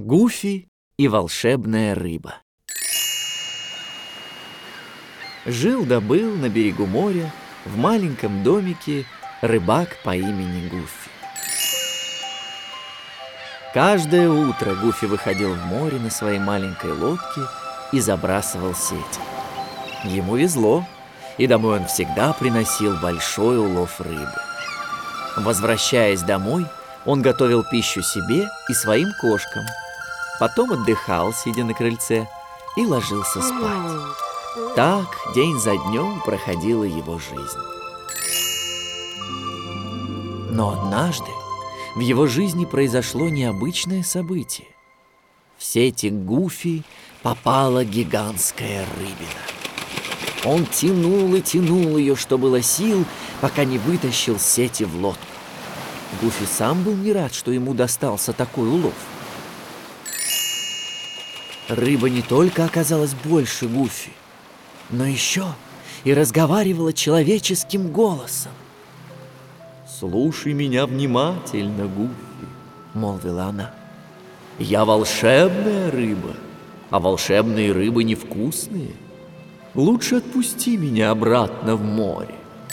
Гуфи и волшебная рыба. Жил да был на берегу моря в маленьком домике рыбак по имени Гуфи. Каждое утро Гуфи выходил в море на своей маленькой лодке и забрасывал сети. Ему везло, и домой он всегда приносил большой улов рыбы. Возвращаясь домой, он готовил пищу себе и своим кошкам. Потом отдыхал, сидя на крыльце, и ложился спать. Так день за днем проходила его жизнь. Но однажды в его жизни произошло необычное событие. В сети Гуфи попала гигантская рыбина. Он тянул и тянул ее, что было сил, пока не вытащил сети в лодку. Гуфи сам был не рад, что ему достался такой улов. Рыба не только оказалась больше Гуфи, но еще и разговаривала человеческим голосом. «Слушай меня внимательно, Гуфи», — молвила она. «Я волшебная рыба, а волшебные рыбы невкусные. Лучше отпусти меня обратно в море».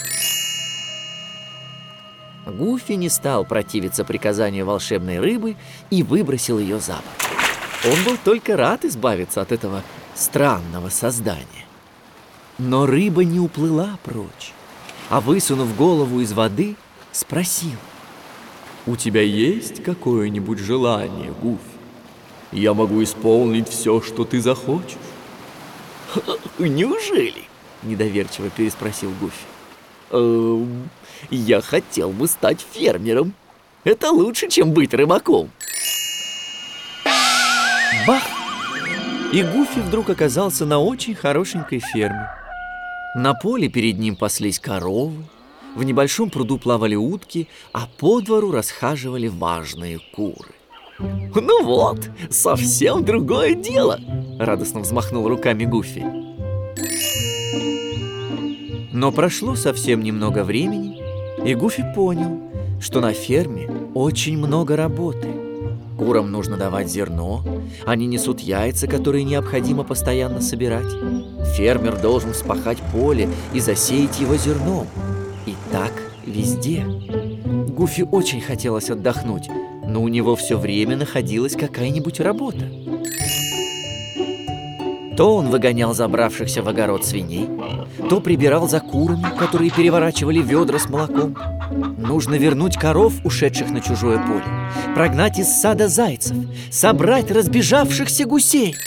Гуфи не стал противиться приказанию волшебной рыбы и выбросил ее за борт. Он был только рад избавиться от этого странного создания. Но рыба не уплыла прочь, а, высунув голову из воды, спросил: «У тебя есть какое-нибудь желание, Гуфи? Я могу исполнить все, что ты захочешь». «Неужели?» – недоверчиво переспросил Гуфи. «Я хотел бы стать фермером. Это лучше, чем быть рыбаком». Бах! И Гуфи вдруг оказался на очень хорошенькой ферме. На поле перед ним паслись коровы, в небольшом пруду плавали утки, а по двору расхаживали важные куры. «Ну вот, совсем другое дело!» – радостно взмахнул руками Гуфи. Но прошло совсем немного времени, и Гуфи понял, что на ферме очень много работы. Курам нужно давать зерно, они несут яйца, которые необходимо постоянно собирать. Фермер должен вспахать поле и засеять его зерном. И так везде. Гуфи очень хотелось отдохнуть, но у него все время находилась какая-нибудь работа. То он выгонял забравшихся в огород свиней, то прибирал за курами, которые переворачивали ведра с молоком. Нужно вернуть коров, ушедших на чужое поле, прогнать из сада зайцев, собрать разбежавшихся гусей.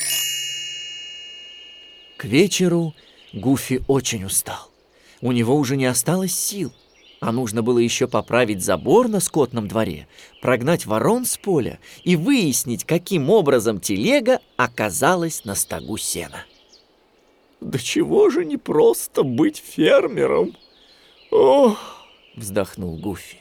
К вечеру Гуфи очень устал. У него уже не осталось сил, а нужно было еще поправить забор на скотном дворе, прогнать ворон с поля и выяснить, каким образом телега оказалась на стогу сена. «Да чего же не просто быть фермером? Ох!» — вздохнул Гуфи.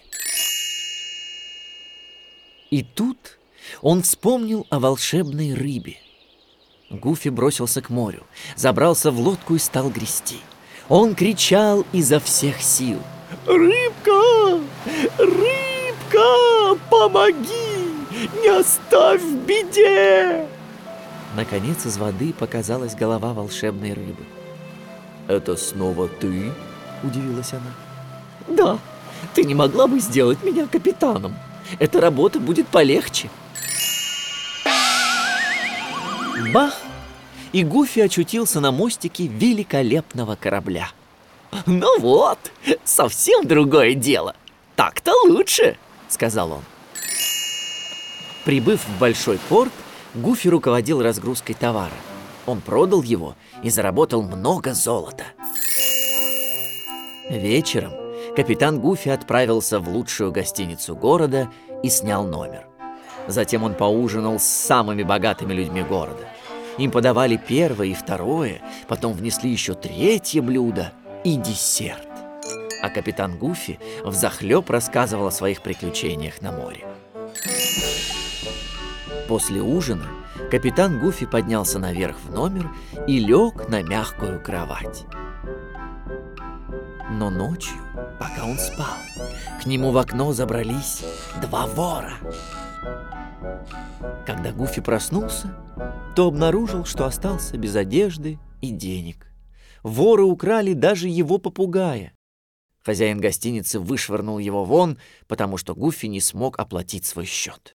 И тут он вспомнил о волшебной рыбе. Гуфи бросился к морю, забрался в лодку и стал грести. Он кричал изо всех сил: «Рыбка! Рыбка! Помоги! Не оставь в беде!» Наконец из воды показалась голова волшебной рыбы. «Это снова ты?» – удивилась она. «Да, ты не могла бы сделать меня капитаном? Эта работа будет полегче». Бах! И Гуфи очутился на мостике великолепного корабля. «Ну вот, совсем другое дело. Так-то лучше», — сказал он. Прибыв в большой порт, Гуфи руководил разгрузкой товара. Он продал его и заработал много золота. Вечером капитан Гуфи отправился в лучшую гостиницу города и снял номер. Затем он поужинал с самыми богатыми людьми города. Им подавали первое и второе, потом внесли еще третье блюдо и десерт. А капитан Гуфи взахлеб рассказывал о своих приключениях на море. После ужина капитан Гуфи поднялся наверх в номер и лег на мягкую кровать. Но ночью, пока он спал, к нему в окно забрались два вора. Когда Гуфи проснулся, то обнаружил, что остался без одежды и денег. Воры украли даже его попугая. Хозяин гостиницы вышвырнул его вон, потому что Гуфи не смог оплатить свой счет.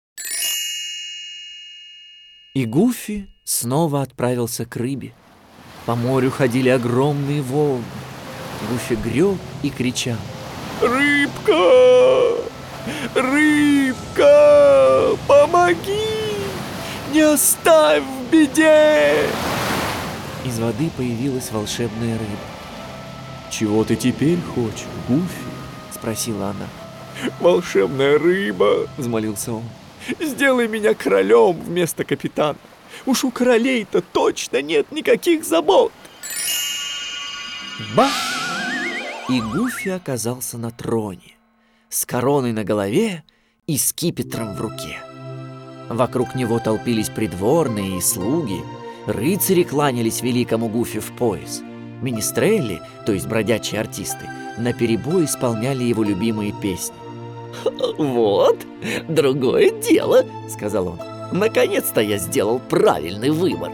И Гуфи снова отправился к рыбе. По морю ходили огромные волны. Гуфи греб и кричал: «Рыбка! Рыбка! Помоги! Не оставь в беде!» Из воды появилась волшебная рыба. «Чего ты теперь хочешь, Гуфи?» — спросила она. «Волшебная рыба!» — взмолился он. «Сделай меня королем вместо капитана. Уж у королей-то точно нет никаких забот!» Бах! И Гуфи оказался на троне, с короной на голове и скипетром в руке. Вокруг него толпились придворные и слуги, рыцари кланялись великому Гуфи в пояс. Министрели, то есть бродячие артисты, наперебой исполняли его любимые песни. «Вот, другое дело», — сказал он. «Наконец-то я сделал правильный выбор».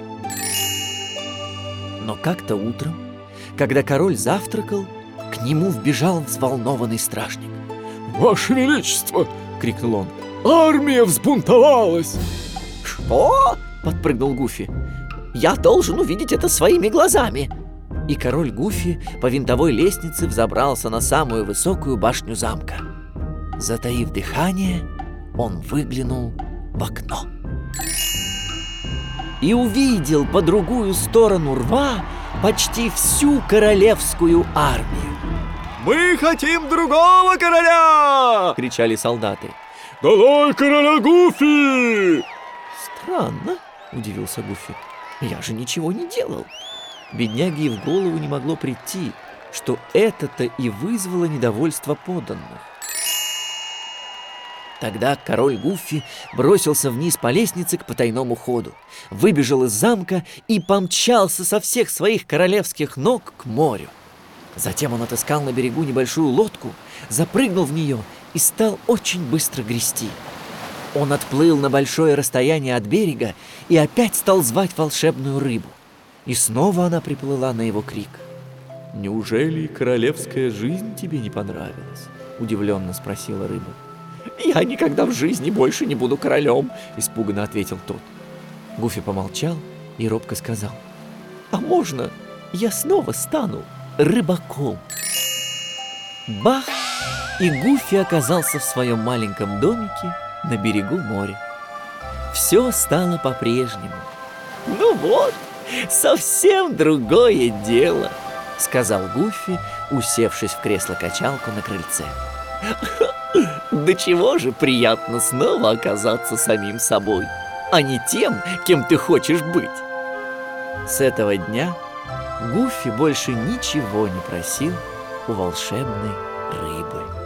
Но как-то утром, когда король завтракал, к нему вбежал взволнованный стражник. «Ваше Величество!» — крикнул он. «Армия взбунтовалась!» «Что?» — подпрыгнул Гуфи. «Я должен увидеть это своими глазами!» И король Гуфи по винтовой лестнице взобрался на самую высокую башню замка. Затаив дыхание, он выглянул в окно и увидел по другую сторону рва почти всю королевскую армию. «Мы хотим другого короля!» — кричали солдаты. «Долой короля Гуфи!» «Странно», — удивился Гуфи. «Я же ничего не делал». Бедняге и в голову не могло прийти, что это-то и вызвало недовольство подданных. Тогда король Гуфи бросился вниз по лестнице к потайному ходу, выбежал из замка и помчался со всех своих королевских ног к морю. Затем он отыскал на берегу небольшую лодку, запрыгнул в нее и стал очень быстро грести. Он отплыл на большое расстояние от берега и опять стал звать волшебную рыбу. И снова она приплыла на его крик. «Неужели королевская жизнь тебе не понравилась?» — удивленно спросила рыба. «Я никогда в жизни больше не буду королем», — испуганно ответил тот. Гуфи помолчал и робко сказал: «А можно я снова стану рыбаком?» Бах! И Гуфи оказался в своем маленьком домике на берегу моря. Все стало по-прежнему. «Ну вот, совсем другое дело», — сказал Гуфи, усевшись в кресло-качалку на крыльце. «Да чего же приятно снова оказаться самим собой, а не тем, кем ты хочешь быть». С этого дня Гуфи больше ничего не просил у волшебной рыбы.